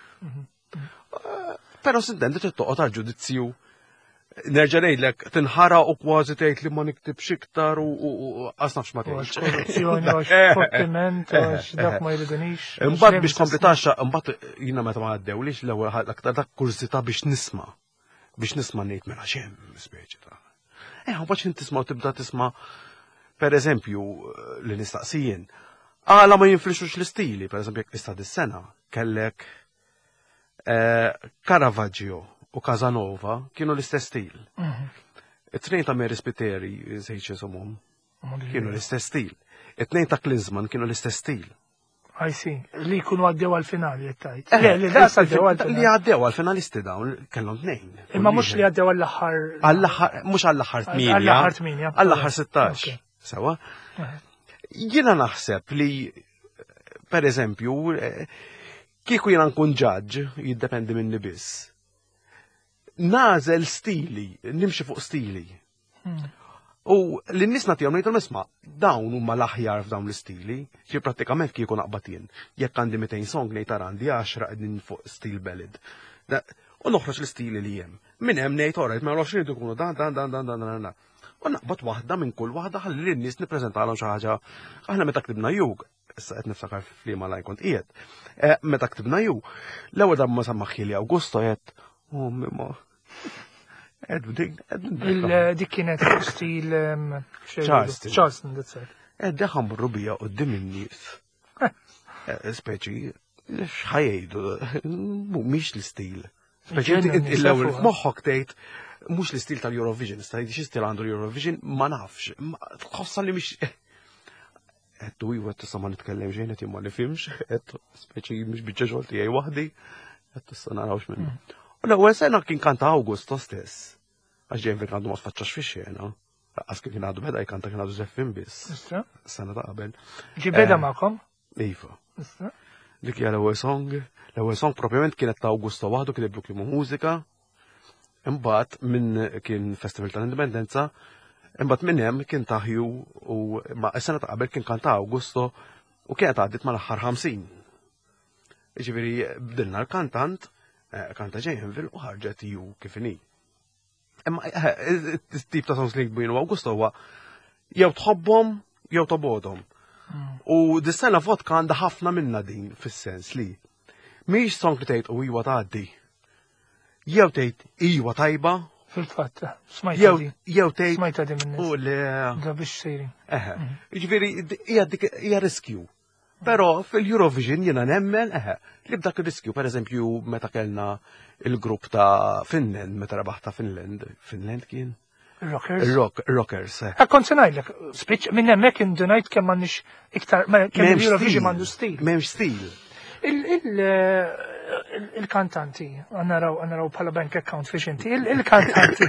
Però sidna trid toqgħod għall-ġudizzju. Nerġa' ngħidlek tinħara u kważi tgħid li ma niktibx iktar u qas nafx ma tgħidx. Korruzzjoni għax fottiment għax dak ma jridunix. Imbagħad biex kompletax imbagħad jiena meta ma għaddewlix l-ewwel aktar dak kursità biex nisma' ngħid mela xemm speċi ta'. Mbagħad tisma' u tibda tisma' pereżempju li nistaqsijien. Għala ma jinflixux l-istili, pereżempju jekk issa dis-sena kellek Caravaggio u Casanova kienu l-istess stil. It-tnejn ta' Mary Spiteri, sejċi somom, kienu l-istess stil. It-tnejn ta' Klinsman kienu l-istess stil. I see. Li kunu għaddew għal-finali, jettajt. Li għaddew għal-finalisti dawn, kellhom tnejn. Imma mux li għaddew għall-aħħar. Mux għall-aħħar 8. Għall-aħħar 8. Għall-aħħar 16. Sawa? Jiena naħseb li, per eżempju, kieku jiena nkun ġaġġ, jiddependi minni biss. Nażel stili, nimxi fuq stili. U l-nis natijom nejtu nisma, dawn huma l-aħjar f'dawn l-stili, xi prattikament kieku naqbatin. Jekk għandi 200 song nejtar għandi 10 qegħdin fuq stil ballad. U noħroġ l-stili li hemm. Min hemm ngħid orajt ma nafx irid ikunu dan. U naqbad waħda minn kull waħda ħalli lin-nies nippreżentalhom xi ħaġa. Aħna meta ktibna Jug, issa qed niftakar f'liema lajn kont qiegħed. Meta ktibna Jug, l-ewwel darba ma sammaħħili Awgusto qed mimma. Dik kienet stil Charleston, that's it. Daħan burrubija qoddim in-nies. Speċi, x'ħajjgħidu, mhumiex l-istil. Speċi l-ewwel f'moħħok tgħid mhux l-istil tal-Eurovision, stajt xi stil għandu Eurovision ma nafx. Tħossa li mhix qed iwa tista' ma nitkellem xejn qed ma nifhimx, qed speċi mhux biċċa xogħol tiegħi waħdi, qed tista' narawx minnu. U l-ewwel sena kien kanta Awgusto stess. Għax ġejn għandu ma tfaċċax fix-xena. Għas kien għadu beda jkanta kien għadu zeffin biss. Sena ta' qabel. Ġibeda ma'kom? Iva. Dik hija l-ewwel song. L-ewwel song propjament kienet ta' Awgusto waħdu kien iblu klimu mużika. Imbagħad minn kien Festival tal-Indipendenza, imbagħad minn hemm kien taħju u ma' s-sena ta' qabel kien kanta Awgusto u kienet għaddit mal-aħħar 50. Jiġifieri bdilna l-kantant, kanta JNville u ħarġet ju kif inhi. Imma tip ta' songs li jkbinu Awgusto huwa jew tħobbhom jew tobodhom. U dis-sena vodka għandha ħafna minna din fis-sens li mhix song li tgħid u iwa tgħaddi. Jew tgħid iwa tajba. Fil-fatt, smajta di. Jew tgħid smajta di minn u le. Da biex sejrin. Jiġifieri hija riskju. Però fil-Eurovision jiena nemmen li b'dak ir-riskju, pereżempju meta kellna il-grupp ta' Finland, meta rebaħ ta' Finland kien? Rockers. Kont se ngħidlek, spiċ minn hemmhekk indunajt kemm m'għandniex iktar kemm il-Eurovision m'għandu stil. M'hemmx stil. Il-kantanti, għannaraw bħala bank account fiex inti, il-kantanti,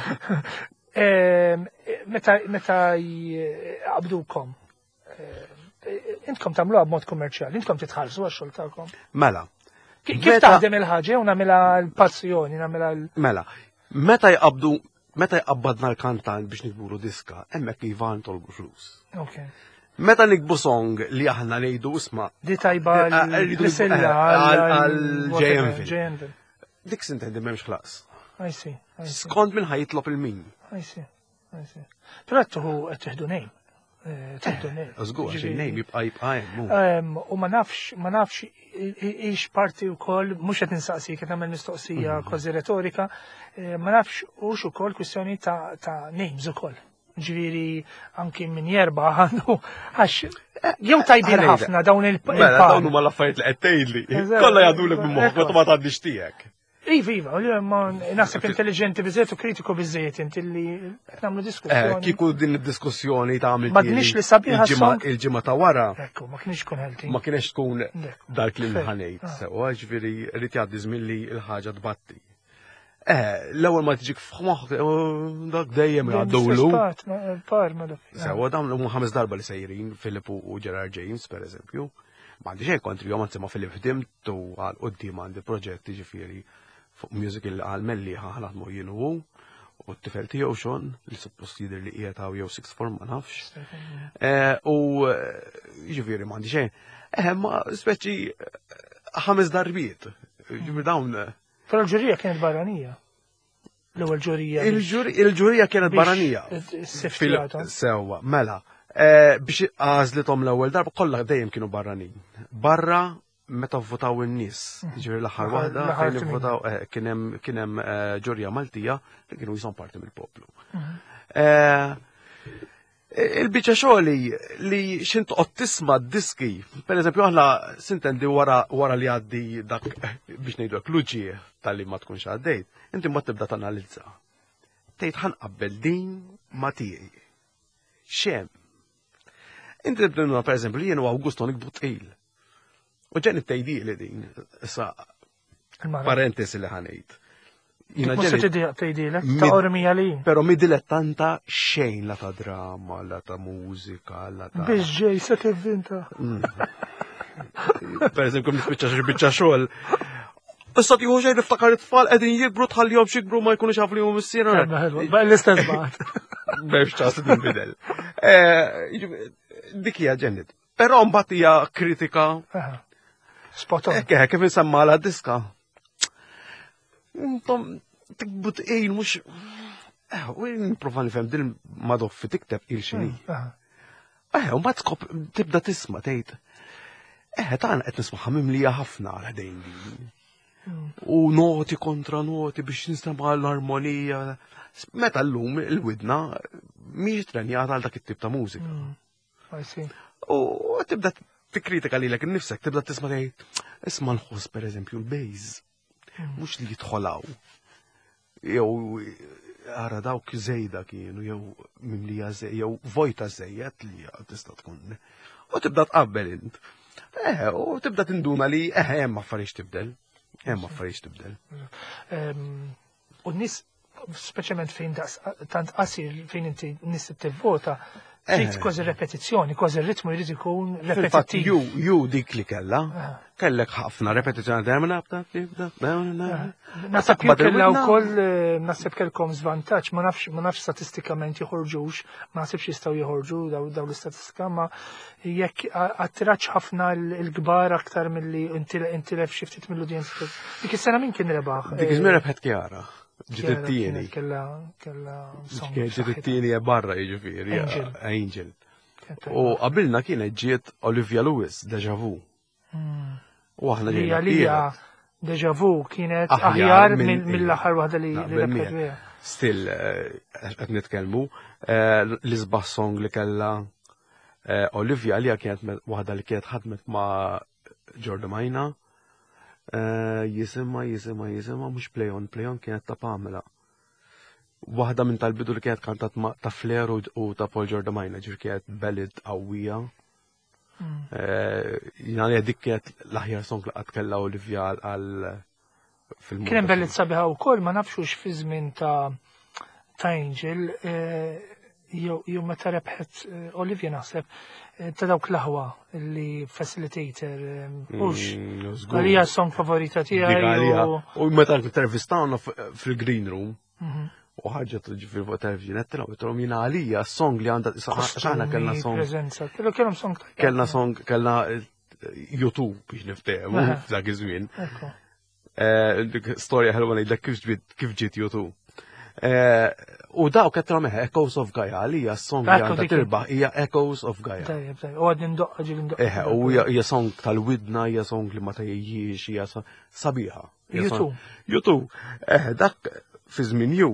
meta jgħabdukom, intkom tamluha b'mod kummerċjali, intkom titħallsu għax-xogħol tagħkom. Mela. Kif taħdem il-ħaġa u nagħmilha l-passjoni, nagħmilha l. Mela, meta jqabbadna l-kantant biex nikburu diska, hemmhekk iva ntolbu flus. Meta nikbu song li aħna ngħidu isma' di tajba l-disilla għal-JNville. Dik sintendi m'hemmx ħlas. Skont minn ħajitlob il-min. Però qed tieħdu nejn. Żgur għax il-nejn jibqa' hemm. U ma nafx ix parti wkoll mhux qed ninsaqsi qed nagħmel mistoqsija kważi retorika, ma nafx hux ukoll kwistjoni ta' names ukoll. Ġifieri anki min jerba' għandu għax jew tajbin ħafna dawn il-palm. Dawn huma l-affarijiet li qed tgħidli. Kollha jgħadulek minn moħħok meta ma tgħaddix tiegħek. Iva, ma naħseb intelligenti biżejt u kritiku biżejt inti li nagħmlu diskussjoni. Kieku din id-diskussjoni tagħmel M'għadniex li sabiħa song. il-ġimgħa ta' wara. Ekku, ma kienx tkun healthy. Ma kienx tkun dak li Fair. nħanejt. Sewa ġifieri rrid jgħaddi żmien li l-ħaġa tbatti. L-ewwel ma tiġik f'moħħ dak dejjem jgħaddulu. Par ma dak. Sewa dawn huma 5 darba li sejrin Philip u Gerard James pereżempju. M'għandi xejn kontri jom ma Philip ħdimt u għal qudiem għandi proġetti ġifieri fuq musical għal melli ħaħlatmu jienu u t-tifel tiegħu xon li suppost jidher li qiegħed hawn jew sixth form ma nafx. U ġifieri m'għandi xejn. Ma speċi 5 darbiet. Ġifieri dawn. Però l-ġurija kienet barranija. L-ewwel ġurija. Il-ġurija kienet barranija. Seftilata. Sewwa, mela. Biex għażlithom l-ewwel darba kollha dejjem kienu barranin. Barra meta votaw in-nies. Ġifieri l-aħħar waħda fejn votaw kien hemm ġurija Maltija li kienu jisom parti mill-poplu. Il-biċċa xogħli li x'intoqgħod tisma' d-diski, pereżempju aħna sintendi wara li għaddi dak biex ngħidlek luġie tal-li ma tkunx għaddejt, inti mbagħad tibda tanalizza. Tgħid ħanqabbel din ma tiegħi. Xem. Inti tibda pereżempju li jien u Awgusto nikbu tqil. U ġen it-tejdi li din, issa parentesi li ħanejt. Musa t-tejdilek, ta' ormija li. Pero mi dilettanta xejn la ta' drama, la ta' mużika, la ta' Biex ġej, se t-vinta. Per eżempju, nisbicċa xogħol. Issa tiħu xejn niftakar it-tfal qegħdin jikbru tħallihom xikbru ma jkunux jafu li hum missiera. Ba' l-istess baqgħet. Biex ċas tinbidel. Dik hija ġennit. Però mbagħad hija kritika. Spot on. Kif insemma la diska. Intom tikbut mux. U niprofa nifhem din madoffi tikteb il-xini. U mbagħad skop tibda tisma' tgħid. Tagħna qed nisma' mimlija ħafna għal ħdejn din. U noti kontra noti biex nistema' l-armonija. Meta llum il-widna mhix trenjata għal dak it-tip ta' mużika. U tibda tikkritika lilek innifsek, tibda tisma' tgħid isma' l-ħoss pereżempju l-bejż. Mux li jitħolaw. Jew ara dawk żejda kienu, jew mimlija jew vojta żejjed li tista' tkun. U tibda tqabbel int. U tibda tinduna li hemm affarijiet tibdel. Hemm affarijiet tibdel. U n-nies speċjalment fejn tant qasir fejn inti nies tivvota, trid kważi repetizzjoni, kważi r-ritmu jrid ikun repetittiv. Ju dik li kellha. Kellek ħafna repetizzjoni dejjem Naħseb kellha wkoll naħseb kellkom żvantaġġ, ma nafx statistikament joħorġux, ma naħsibx jistgħu joħorġu daw l-istatistika, ma jekk attiraġġ ħafna l-kbar aktar milli intilef xi ftit mill-udjenz. Dik is-sena min kien rebaħ? Dik iż-żmien rebħet Kjara. Ġiet-tieni. Kella song. Ġiet-tieni barra jiġifieri. Angel. U qabilna kienet ġiet Olivia Lewis, Deja Vu. U aħna ġejna. Deja Vu kienet aħjar mill-aħħar waħda li rebħet biha. Still qed nitkellmu l-isbaħ song li kellha Olivia li kienet waħda li kienet ħadmet ma' Jordan Majna. Jisimma mux Play On kienet ta' Pamela. Waħda minn tal-bidu li kienet kantat ta' Flair u ta' Paul Jordan Majna, ġir kienet ballad qawwija. Jina li dik kienet l-aħjar song li qatt kellha Olivia għal film. Kien ballad sabiħa wkoll ma nafxux fi żmien ta' Angel jew meta rebħet Olivia naħseb ta' dawk l-aħwa li facilitator għalija song favorita tiegħi. U meta intervistawna fil-green room u ħarġet ġifier fuq television qed jiena għalija song li għandha x'aħna kellna song. Kellna song kellna YouTube biex niftehmu f'dak iż-żmien. Storja ħelwa ngħidlek kif ġiet YouTube. U dawk qed tagħmel Echoes of Gaia għalija s-song li għandha tirbaħ hija Echoes of Gaia. U għad nindoqqa ġil indoqqa. U hija song tal-widna, hija song li ma tgħijjiex, hija sabiħa. YouTube. Dak fi żmien ju.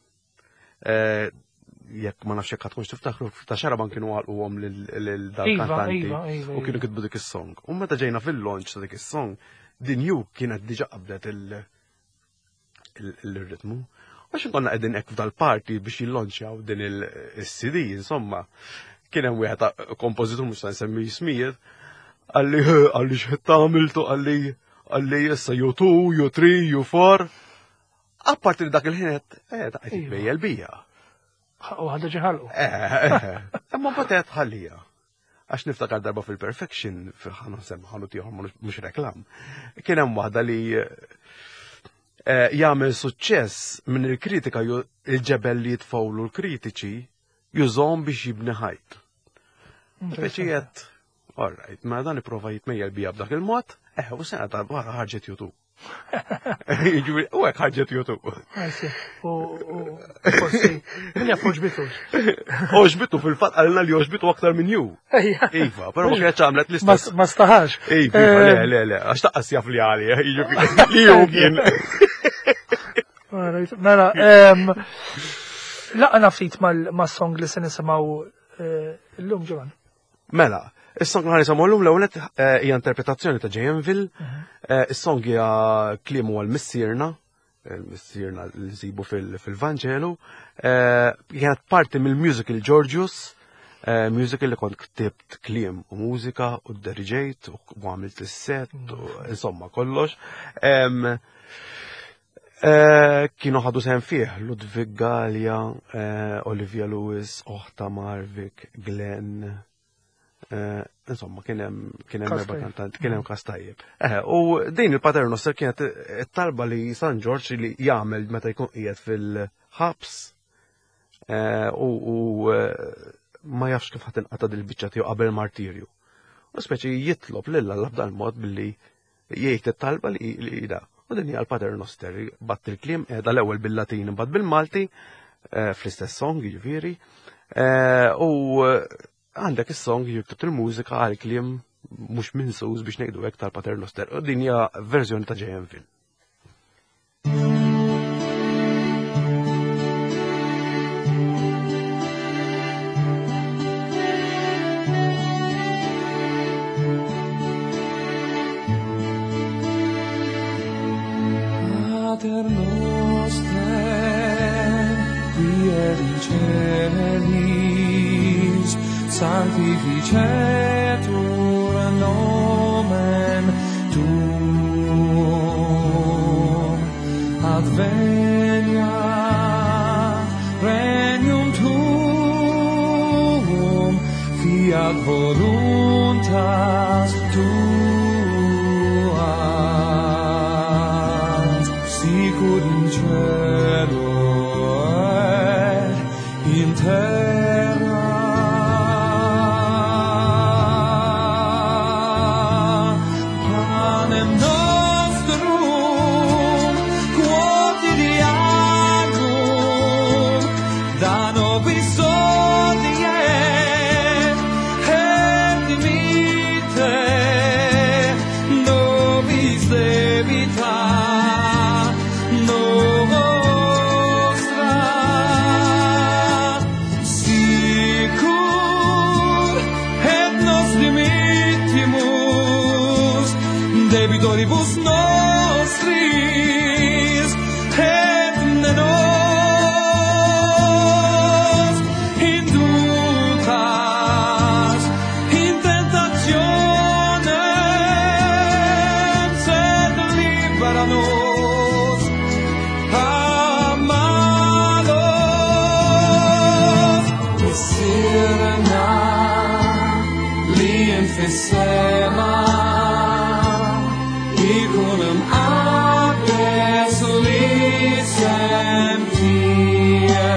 Jekk ma nafx hekk tkunx tiftaħru ta' xaraban kienu għalquhom lil dal-kantanti u kienu kitbu dik is-song. U meta ġejna fil-launch ta' dik is-song, din ju kienet diġà qabdet il-ritmu. Għax nkonna qegħdin hekk f'dal-parti biex jillonċjaw din il-CD, insomma. Kien hemm wieħed kompożitur mhux se nsemmi jismijiet, għalli x'qed tagħmiltu għalli issa U2, U3, U4. Apparti li dak il-ħinet, ta' jitbejjel bija. U ħadda ġiħalqu. Imma batet ħallija. Għax niftakar darba fil-Perfection, ħanu tiħor mux reklam. Kien hemm waħda li jagħmel suċċess minn il-kritika il-ġebel li jitfawlu l-kritiċi jużom biex jibni ħajt. Speċijiet, all right, ma dan iprova jitmejjel bija b'dak il-mod, u sena ta' wara ħarġet YouTube. U għek ħarġet YouTube. U forsi, minja oġbitux. Oġbitu fil-fat għalna li oġbitu aktar minn ju. Iva, pero ma kienet ċamlet l-istess. Ma staħax. Iva, le, għax taqqas jaf li għali, li ju kien. Mela, laqna ftit ma' song li se nisimaw l-lum ġovan. Mela, is-song li ħanisimgħu llum l-ewwel hija interpretazzjoni ta' JMville. Is-song hija kliem huwa l-missierna, il-missierna li nsibu fil-Vanġelu. Kienet parti mill-musical Georgius, musical li kont ktibt kliem u mużika u ddirġejt u għamilt is-set u insomma kollox. Kienu ħadu sehem fih Ludwig Gallia, Olivia Lewis, Oħta Marvik, Glenn. Insomma, kienem erba' kantanti, kienem kastajjeb. U din il-Paternoster kienet it-talba li San George li jagħmel meta jkun qiegħed fil-ħabs u ma jafx kif ħadd inqata' dil-biċċa tiegħu qabel martirju. U speċi jitlob lil Alla b'dan mod billi jgħid it-talba li da. U din hija l-Paternoster batt il-kliem qiegħda l-ewwel bil-Latin imbagħad bil-Malti fl-istess song jiġifieri. U għandek is-song jiktub il-mużika għal kliem mhux minsuż biex ngħidu hekk tal-Paternoster. U din hija verżjoni ta' JMville. Sanctificetur nomen tuum, adveniat regnum tuum, fiat voluntas tua, sicur in cielo et in terra. Debitoribus nostris et ne nos inducas in tentationem, sed libera nos a malos. Missierna li emphysema Iconum abes licem tie,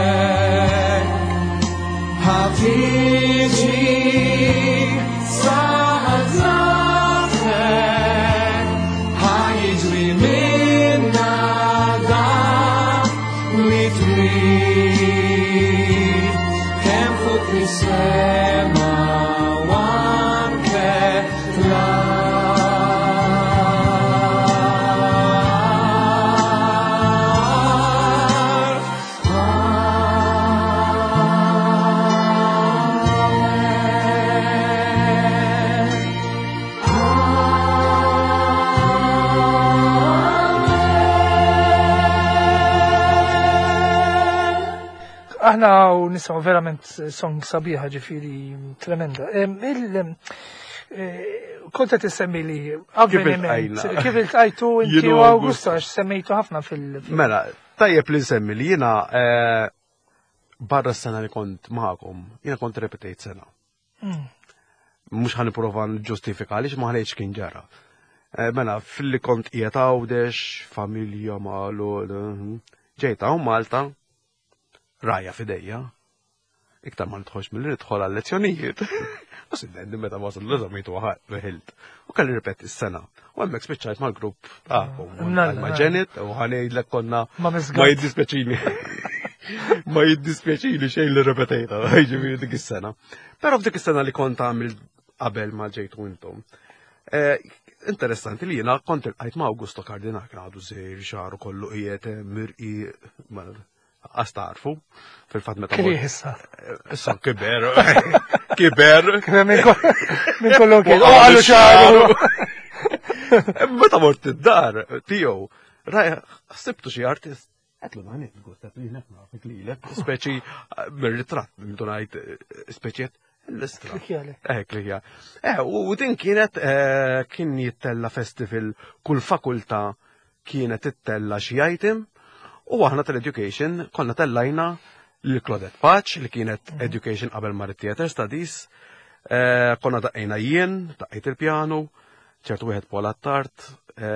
havici sahatate, haig limina da litri, cem fucrisema vanque la. aħna u nisma verament song sabiħa ġifiri tremenda. Konta tissemmi li avveniment, kif il-tajtu inti u Augusto, għax semmejtu ħafna Mela, tajjeb li nsemmi li jiena barra s-sena li kont magħkom, jiena kont repetejt sena. Mhux ħan nipprova nġustifika għaliex ma ħalejx kien ġara. Mela, fil-li kont qiegħed għawdex, familja malu, ġejta u Malta, raja fidejja. Iktar ma nidħolx mill-li nidħol għal-lezzjonijiet. U siddendi meta wasal l-eżamitu weħilt. U kelli ripeti s-sena. U hemmhekk spiċċajt mal-grupp ma' ġenit u ħanejdlek konna ma jiddispeċini. Ma jiddispeċini xejn li repetejta, ġifieri dik is-sena. Però f'dik is-sena li kont għamil qabel ma ġejtu intom. Interessanti li jiena kont iltqajt ma' Augusto Cardinal kien għadu żgħir xahru kollu qiegħed mirqi astarfu fil-fatt meta issa kiber. Min kollu kien għalu xahru. Meta mort id-dar tiegħu, ħsibtu xi artist għetlu għanet għustat li nefna fik li speċi mir-ritrat, mintu ngħid speċiet l-istra. Klikja. U din kienet kien jittella festival kull fakulta kienet ittella xi item u aħna tal-education konna tellajna l-Claudette Paċ li kienet education qabel mar theater studies. Konna daqqejna jien, daqqejt il-pjanu, ċertu wieħed Paul Attart,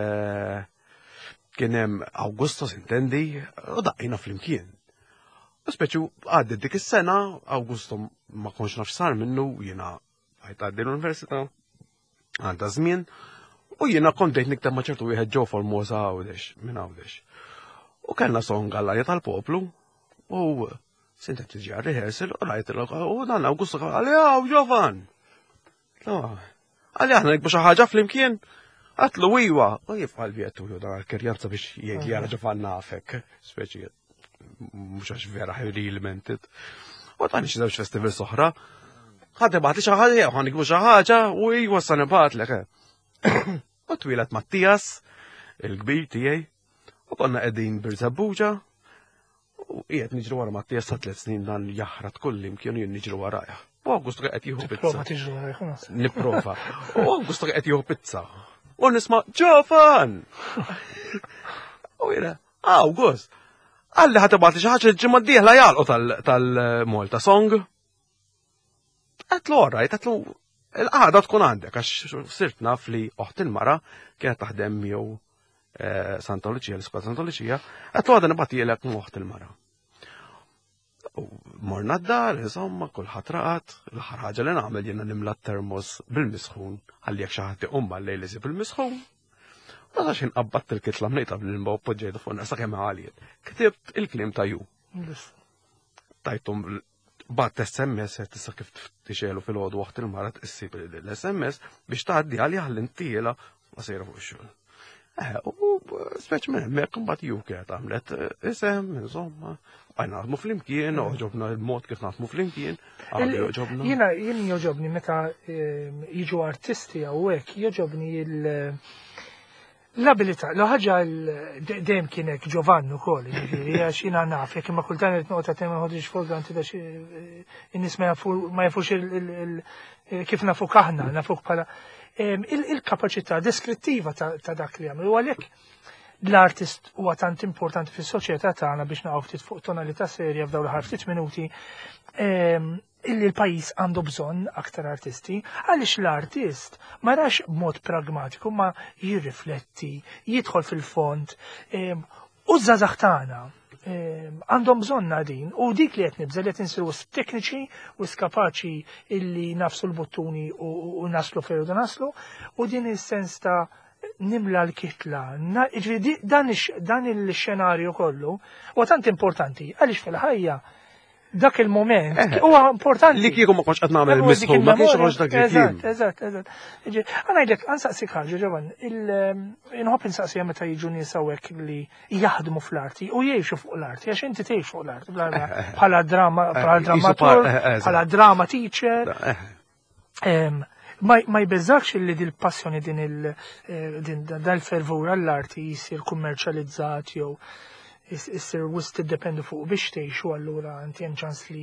kien hemm Augusto Sintendi u daqqejna flimkien. Speċi għaddi dik is-sena Augusto ma konx naf sar minnu jiena għajt għaddi l-università għandha żmien u jiena kont dejt niktab ma' ċertu wieħed ġew Formosa Għawdex minn Għawdex. U kellna song Gallarja tal-Poplu u sintet tiġi għal-rehearsal u rajtilok u dan Augusto għalli Ġovan. Għalli aħna nikbu xi ħaġa flimkien. Għatlu iwa, u jifqal vjettu ju dan għal-kerjanza biex jgħid jara Ġovan nafek, speċi mhux għax vera really meant it. U tani xi żewġ festival soħra. Ħadd ibgħat li xi ħaġa ħan nikbu xi ħaġa u iwa sa nibgħatlek. U twilet Mattias, il-kbir tiegħi, u konna qegħdin bir-Zabbuġa u qiegħed niġri wara Mattias sa 3 snin dan jaħrat kullim kienu jien niġri warajja. U Augusto qed jieħu pizza. Nipprova. U Augusto qed jieħu pizza. U nisma' Ġovan! U jiena, August, għalli ħatibgħat li xi ħaġa l-ġimgħa d-dieħla jgħalqu tal-Malta Song. Għetlu orajt, għetlu il-qagħda tkun għandek għax sirt naf li oħt il-mara kienet taħdem miegħu Santa Lucia, l-Iskola Santa Lucia, għetlu għadha nibgħatilek oħt il-mara. Morna d-dar, insomma, kulħadd raqat, l-aħħar ħaġa li nagħmel jiena nimla t-termos bil-misħun, ħalli jekk xi ħadd iqumma l-lejl isib il-misħun. Ma sax inqabbadt il-kitla mnejta bil-imba u poġġejtu fuq naqsa kemm għaliet. Ktibt il-kliem ta' ju. Tajtum bat SMS tista' kif tixelu fil-għodu waħt il-mara tqissib l-SMS biex tgħaddi għalli ħallintiela ma sejra fuq ix-xogħol. U speċ minn hemmhekk imbagħad ju kienet għamlet isem, insomma, għajna naħdmu flimkien, oġobna l-mod kif naħdmu flimkien, oġobna. Jien joġobni meta jiġu artisti hawnhekk, joġobni l-abilità, l-ħagġa dejjem kienek Ġovan ukoll, għax jiena naf, jekk imma kultant qed noqgħod ma ħodix fuq granti da in-nies ma jafux kif nafuk aħna, nafuk bħala il-kapaċità deskrittiva ta' dak li għamlu. Għalhekk l-artist huwa tant importanti fis-soċjetà tagħna biex naqgħu ftit fuq tonalità serja f'dawn l-ħar ftit minuti illi l-pajis għandu bżonn aktar artisti, għaliex l-artist ma rax b'mod pragmatiku ma jirrifletti, jidħol fil-fond, u żgħażagħ tagħna għandhom bżonna din, u dik li qed nibżel qed insiru tekniċi u skapaċi illi nafsu l-buttuni u naslu fejn u naslu, u din is-sens ta' nimla l-kitla. Dan il-xenarju kollu huwa tant importanti għaliex fil-ħajja dak il-moment huwa importanti. Li kieku ma konx qed nagħmel misħu, ma kienx ħoġ dak il-kien. Eżatt. Għana ngħidlek ansaqsik ħaġa Ġovan, inħobb insaqsija meta jiġu nies hawnhekk li jaħdmu fl-arti u jgħixu fuq l-arti, għax inti tgħix fuq l-arti bħala dramatur, bħala drama teacher. Ma jbeżakx li dil-passjoni din dal-fervura l-arti jisir kummerċjalizzat jew issir wis tiddependu fuq biex tgħixu allura inti hemm ċans li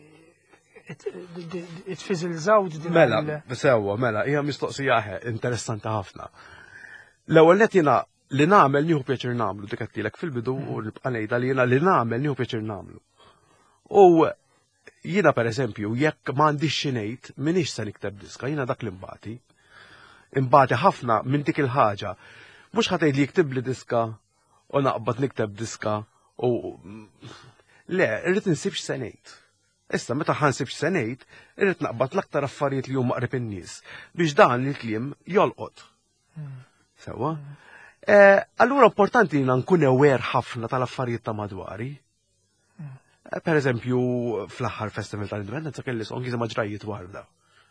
it-fizzle out din Mela, sewwa, mela, hija mistoqsija interessanti ħafna. L-ewwel qed jiena li nagħmel nieħu pjaċir nagħmlu dik qedtilek fil-bidu u nibqa' ngħidha li jiena li nagħmel nieħu pjaċir nagħmlu. U jiena pereżempju jekk m'għandix xi ngħid m'iniex se nikteb diska, jiena dak li imbagħti. Imbagħti ħafna minn dik il-ħaġa. Mhux ħadd li jiktib li diska u naqbad nikteb diska u le, irrid insib x'se ngħid. Issa meta ħansib x'se ngħid, irrid naqbad l-aktar affarijiet li huma qrib in-nies biex dan il-kliem jolqot. Sewwa? Allura importanti jiena nkun aware ħafna tal-affarijiet ta' madwari. Per eżempju, fl-aħħar Festival tal-Indipendenza kelli song jisimha Ġrajiet Warda.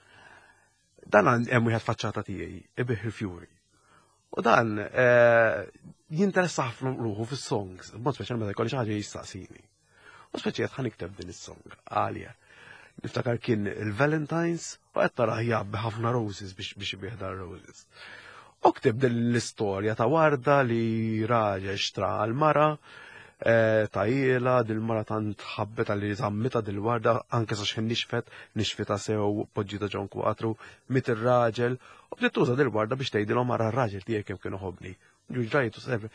Dan hemm wieħed faċċata tiegħi, Ibih il-Fjuri. U dan jinteressa ħafna ruħu fis-songs, b'mod speċjali meta jkolli xi ħaġa jistaqsini. U speċjali ħa nikteb din is-song għalja. Niftakar kien il-Valentines u qed tara jabbi ħafna roses biex ibieħda roses. U ktib din l-istorja ta' Warda li raġel xtra għal-mara ta' jela, dil-mara tant ħabbet għalli zammita dil-Warda, anke sa' xen nixfeta sew, poġġita ġon kwatru, mit il-raġel, u bdiet tuża dil-Warda biex tgħidilhom mara r-raġel tiegħek kemm kienu ħobni. Ġrajtu servi.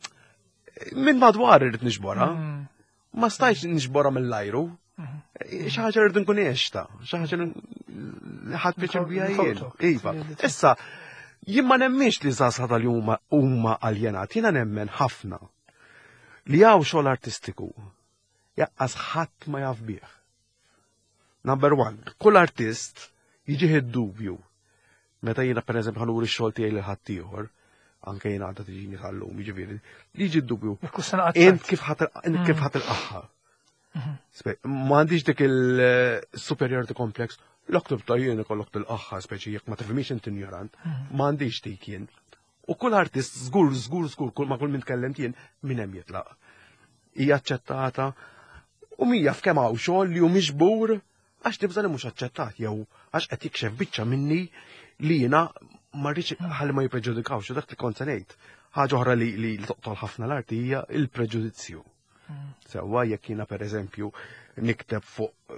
Min madwar irrid nixbora, ma stajx nixbora mill-lajru, xi ħaġa rrid nkun għexta, xi ħaġa ħadd biċċa bija jien. Iva. Issa, jien ma nemminx li żgħażagħ tal-jum huma aljenat, jiena nemmen ħafna li hawn xogħol artistiku jaqqas ħadd ma jaf bih. Number one, kull artist jiġih id-dubju meta jiena pereżempju ħanuri x-xogħol tiegħi lil ħadd ieħor, anke jiena għadha tiġini tal-lum, jiġifieri, jiġi d-dubju. Int kif ħadd il-qaħħa. M'għandix dik il-superiority complex, l-oktub ta' jien ikollok til-qaħħa speċi jekk ma tifhimix int ignorant, m'għandix dik jien. U kull artist żgur ma kull min tkellem jien minn hemm jitlaq. Hija aċċettata u mija f'kemm hawn xogħol li hu miġbur għax tibża li mhux aċċettat jew għax qed jikxef biċċa minni li jiena ma rridx ħalli ma jippreġudikawx u dak li kont se ngħid. Ħaġa oħra li toqtol ħafna l-arti hija il-preġudizzju. Sewwa jekk jiena pereżempju nikteb fuq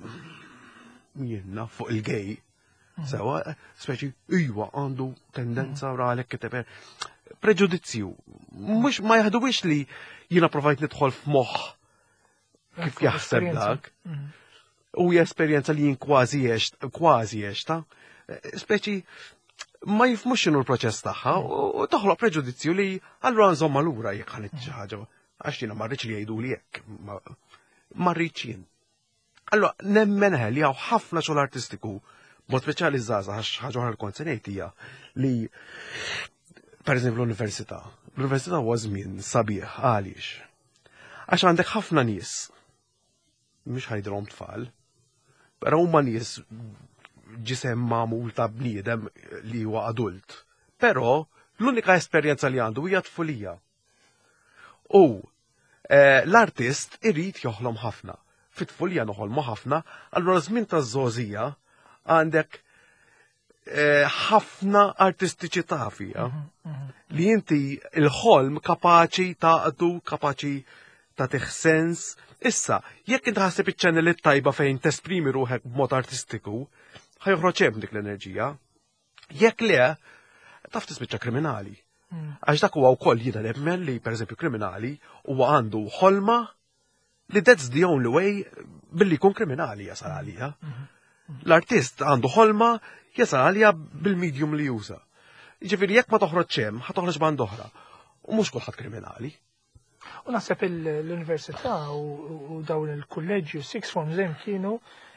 il-gej. Sewa, speċi, iwa għandu tendenza ralek kiteb preġudizzju. Mux ma jaħduwix li jina provajt nidħol f'moħħ kif jaħseb dak. U esperjenza li jien kważi jexta. Speċi, ma jifmux xinu l-proċess tagħha u toħloq preġudizzju li allura nżomma lura jekk ħanet xi ħaġa. Għax jiena ma rridx li jgħidu li hekk. Ma rridx jien. Allura nemmen li hawn ħafna xogħol artistiku mod speċjali żgħażagħ għax ħaġa oħra l-kont se ngħid hija li pereżempju l-università. L-università huwa żmien sabiħ għaliex. Għax għandek ħafna nies mhux ħajdrhom tfal, però huma nies ġisem magħmul ta' bniedem li huwa adult. Però l-unika esperjenza li għandu hija tfulija. U l-artist irid joħlom ħafna. Fit-tfulija noħolmu ħafna, allura żmien taż-żgħożija għandek ħafna artistiċità fija li inti il-ħolm kapaċi taqdu, kapaċi ta' sens. Issa, jekk inti ħasseb iċ-ċannel tajba fejn tesprimi ruħek b'mod artistiku, ħajħroġ hemm dik l-enerġija. Jekk le, taf tispiċċa kriminali. Għax dak huwa wkoll jiena nemmen li pereżempju kriminali huwa għandu ħolma li that's the only way billi jkun kriminali jasal għalija. L-artist għandu ħolma jasal għalija bil-medium li juża. Ġifieri jekk ma toħroġ hemm, ħatoħroġ band oħra. U mhux kulħadd kriminali. U naħseb l-università u dawn il-kulleġġi u six forms hemm kienu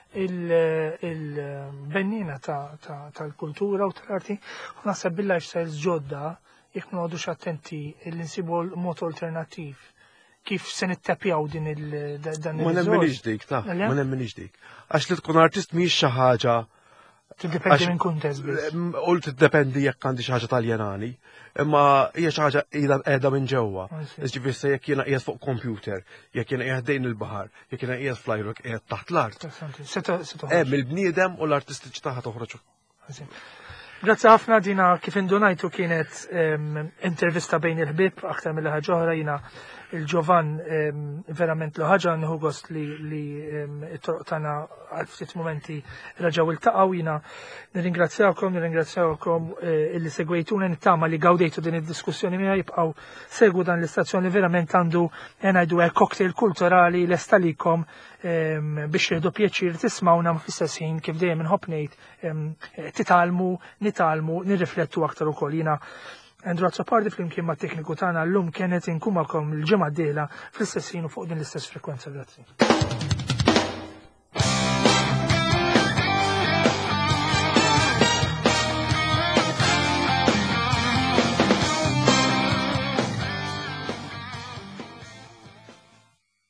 il-bennina tal-kultura u tal-arti. U naħseb bil-lifestyles ġodda jekk ma nagħodux attenti l-insibu mod alternattiv. Kif se nittapjaw dan il-riżors. Ma nemminix dik, ta' ma nemminix dik. Għax li tkun artist mhix xi ħaġa. Tiddependi minn kuntest biss. U tiddependi jekk għandi xi ħaġa Taljanani, imma hija xi ħaġa qiegħda minn ġewwa. Ġifieri jekk jiena qiegħed fuq computer, jekk jiena qiegħed dejn il-baħar, jekk jiena qiegħed flajrok qiegħed taħt l-art. Hemm il-bniedem u l-artistiċità toħroġ. Grazzi ħafna dina kif indunajtu kienet intervista bejn il-ħbib aktar mill ħaġa oħra jiena il-Ġovan verament lu ħaġa nħu gost li it-toroq tagħna għal ftit momenti raġaw il-taqgħu jiena nirringrazzjawkom illi segwejtuna nittama li gawdejtu din id-diskussjoni miegħi jibqgħu segwu dan l-istazzjoni verament għandu ngħidu hekk cocktail kulturali lesta likom biex jieħdu pjaċir tismawna fl-istess ħin kif dejjem inħobb ngħid titalmu, nitalmu, nirriflettu aktar ukoll. Jiena Andrew Azzopardi flimkien ma' tekniku tagħna llum kienet inkumakom il-ġimgħa d-dieħla fl-istess ħin u fuq din l-istess frekwenza. Grazzi.